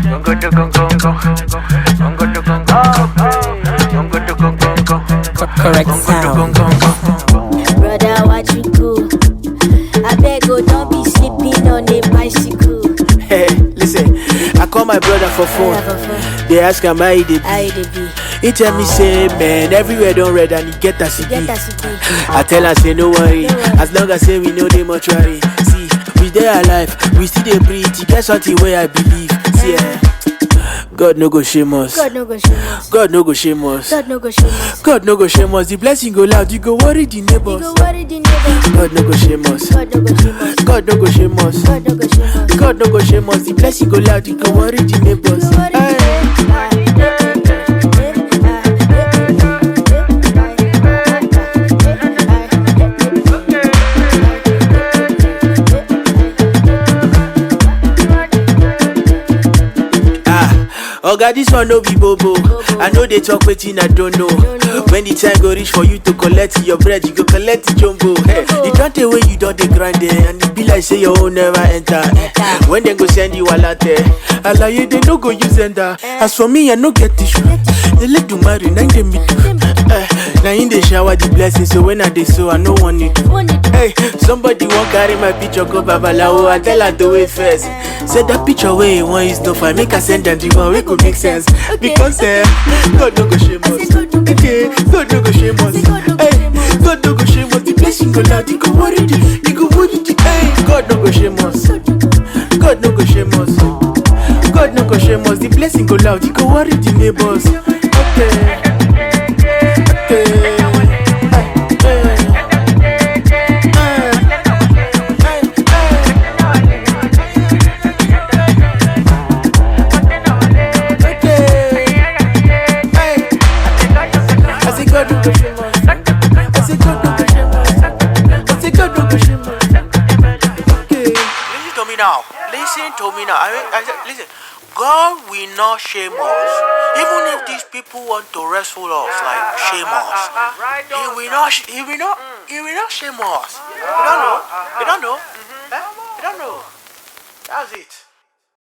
Gongo to gongo gongo. Gongo to gongo gongo. Gongo to gongo gongo. Correct sound. Brother, what you do? I beg you, don't be sleeping on a bicycle. Hey, listen, I call my brother for phone. They ask am how he dey be. He tell me say, man, everywhere don't red and he get a CD. I tell her say no worry, as long as say we know the mortuary. See, we dey alive, we still dey breathe. He get something where I believe. See, God no go shame us. God no go shame us. God no go shame us. God no go shame us. God no go shame us. The blessing go loud, you go worry the You neighbors. go worry the neighbors. God no go shame us. God no go shame us. God no go shame us. God no go shame us. God no go shame us. The blessing go loud, you go worry the neighbors. You go worry the Aye. Oga, this one no be bobo. I know they talk wetin I don't know. When the time go reach for you to collect your bread, you go collect the jumbo. Hey, you don't tell when you don't dey grind there, and it be like say your own never enter. When they go send you a latte, alaye they no go use enter. As for me, I no get tissue. They let you marry, now they me do. Now in the shower the blessing, so when I dey so I no want it. Hey, somebody won't carry my picture go babalawo. I tell her do it first. Say that picture where you want is no fine. Make her send them the one wey go make sense. Because God no go shame us. Okay, God no go shame us. Hey, God no go shame us. The blessing go loud, you go worry the, you go worry the. Hey, God no go shame us. God no go shame us. God no go shame us. The blessing go loud, you go worry the neighbors. Okay. Listen to me now. Listen. God will not shame us. Even if these people want to wrestle us, like shame us, He will not shame us. You don't know. You don't know. You don't know. That's it.